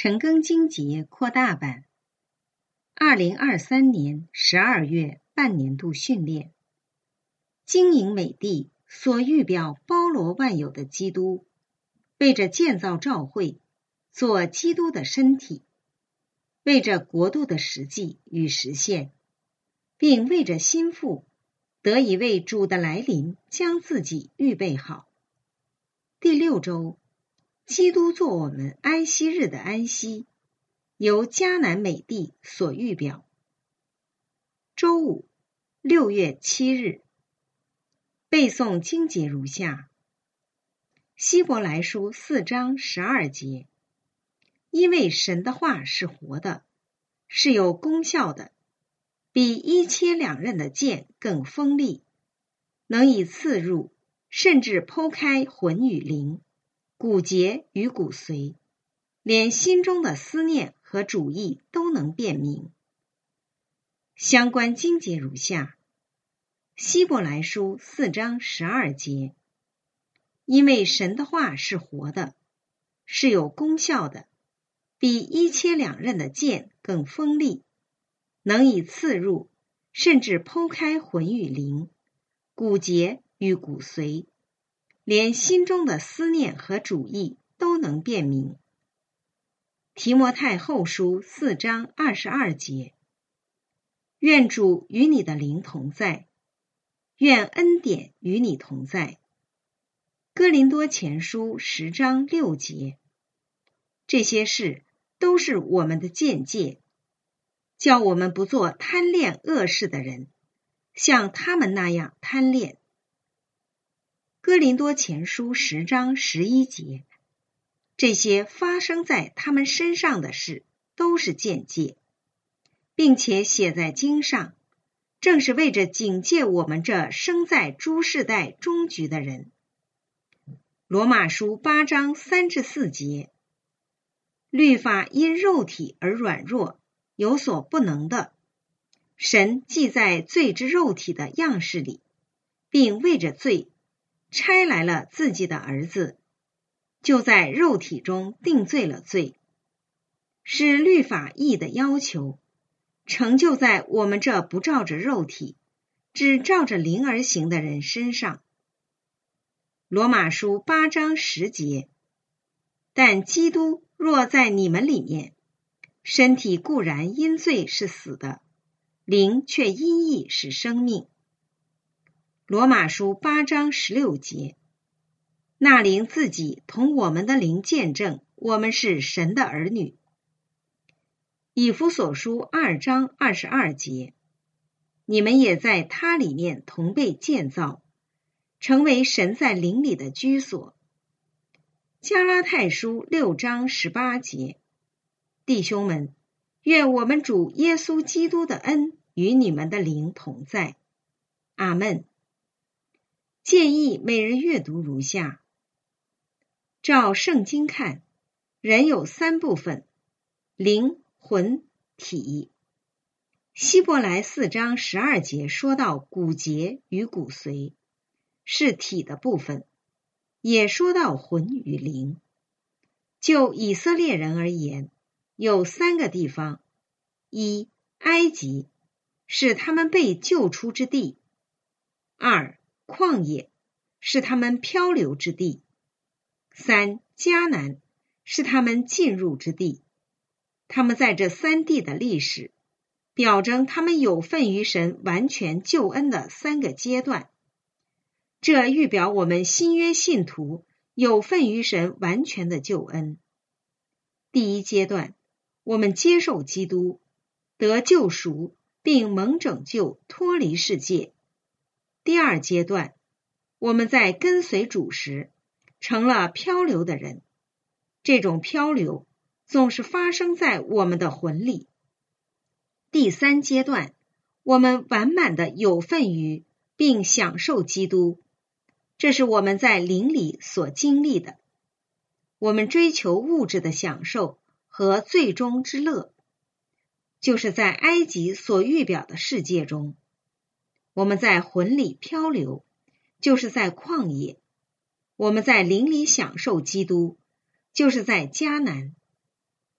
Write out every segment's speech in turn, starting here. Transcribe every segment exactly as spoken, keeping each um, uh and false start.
陈庚经节扩大版，二零二三年十二月半年度训练。经营美地所预表包罗万有的基督，为着建造召会，做基督的身体，为着国度的实际与实现，并为着心腹得以为主的来临将自己预备好。第六周，基督做我们安息日的安息，由迦南美地所预表。周五，六月七日，背诵经节如下：希伯来书四章十二节，因为神的话是活的，是有功效的，比一切两刃的剑更锋利，能以刺入，甚至剖开魂与灵，骨节与骨髓，连心中的思念和主意都能辨明。相关经节如下：希伯来书四章十二节，因为神的话是活的，是有功效的，比一切两刃的剑更锋利，能以刺入，甚至剖开魂与灵，骨节与骨髓，连心中的思念和主意都能辨明。提摩太后书四章二十二节，愿主与你的灵同在，愿恩典与你同在。哥林多前书十章六节，这些事都是我们的鉴戒，叫我们不做贪恋恶事的人，像他们那样贪恋。哥林多前书十章十一节，这些发生在他们身上的事都是鉴戒，并且写在经上，正是为着警戒我们这生在诸世代终局的人。罗马书八章三至四节，律法因肉体而软弱，有所不能的，神既在罪之肉体的样式里，并为着罪差来了自己的儿子，就在肉体中定罪了罪，使律法义的要求成就在我们这不照着肉体，只照着灵而行的人身上。罗马书八章十节，但基督若在你们里面，身体固然因罪是死的，灵却因义是生命。罗马书八章十六节，那灵自己同我们的灵见证，我们是神的儿女。以弗所书二章二十二节，你们也在他里面同被建造，成为神在灵里的居所。加拉太书六章十八节，弟兄们，愿我们主耶稣基督的恩与你们的灵同在。阿们。建议每日阅读如下：照圣经看，人有三部分，灵、魂、体。希伯来四章十二节说到骨节与骨髓，是体的部分，也说到魂与灵。就以色列人而言，有三个地方：一、埃及，是他们被救出之地；二、旷野，是他们漂流之地；三、迦南，是他们进入之地。他们在这三地的历史，表征他们有份于神完全救恩的三个阶段。这预表我们新约信徒有份于神完全的救恩。第一阶段，我们接受基督，得救赎，并蒙拯救，脱离世界。第二阶段，我们在跟随主时，成了漂流的人。这种漂流总是发生在我们的魂里。第三阶段，我们完满的有份于并享受基督，这是我们在灵里所经历的。我们追求物质的享受和最终之乐，就是在埃及所预表的世界中。我们在魂里漂流，就是在旷野；我们在灵里享受基督，就是在迦南。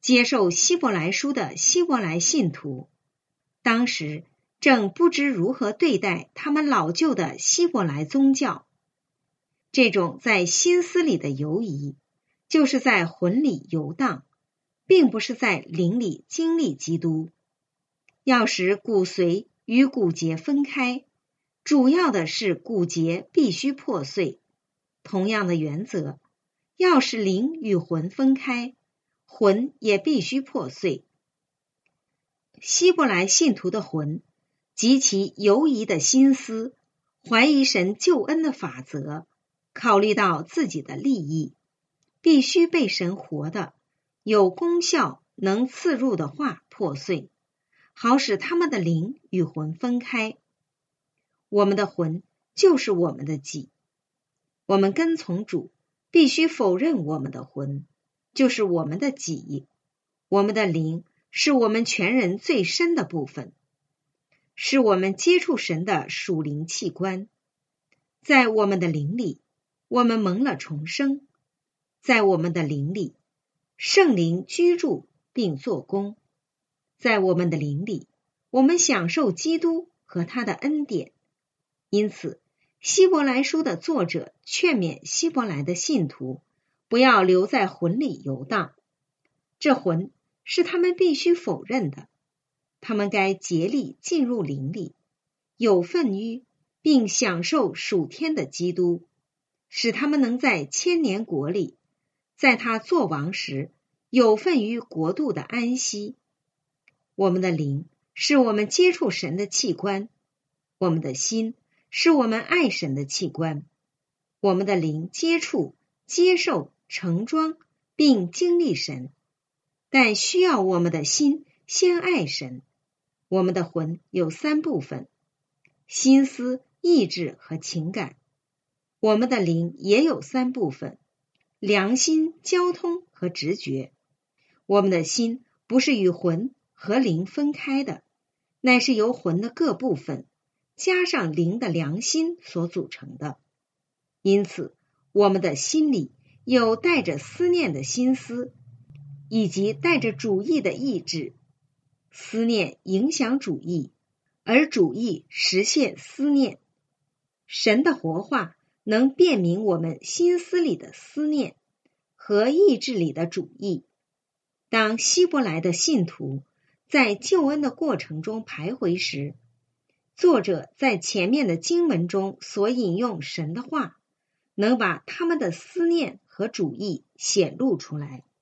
接受希伯来书的希伯来信徒，当时正不知如何对待他们老旧的希伯来宗教。这种在心思里的游移，就是在魂里游荡，并不是在灵里经历基督。要使骨髓与骨节分开，主要的是骨节必须破碎。同样的原则，要使灵与魂分开，魂也必须破碎。希伯来信徒的魂及其游移的心思，怀疑神救恩的法则，考虑到自己的利益，必须被神活的、有功效、能刺入的话破碎，好使他们的灵与魂分开。我们的魂就是我们的己，我们跟从主，必须否认我们的魂，就是我们的己。我们的灵是我们全人最深的部分，是我们接触神的属灵器官。在我们的灵里，我们蒙了重生。在我们的灵里，圣灵居住并做工。在我们的灵里，我们享受基督和他的恩典。因此，希伯来书的作者劝勉希伯来的信徒，不要留在魂里游荡。这魂是他们必须否认的，他们该竭力进入灵里，有份于并享受属天的基督，使他们能在千年国里，在他作王时有份于国度的安息。我们的灵是我们接触神的器官，我们的心是我们爱神的器官。我们的灵接触、接受、承装并经历神，但需要我们的心先爱神。我们的魂有三部分：心思、意志和情感。我们的灵也有三部分：良心、交通和直觉。我们的心不是与魂和灵分开的，乃是由魂的各部分加上灵的良心所组成的。因此，我们的心里有带着思念的心思，以及带着主意的意志。思念影响主意，而主意实现思念。神的活话能辨明我们心思里的思念和意志里的主意。当希伯来的信徒在救恩的过程中徘徊时，作者在前面的经文中所引用神的话，能把他们的思念和主意显露出来。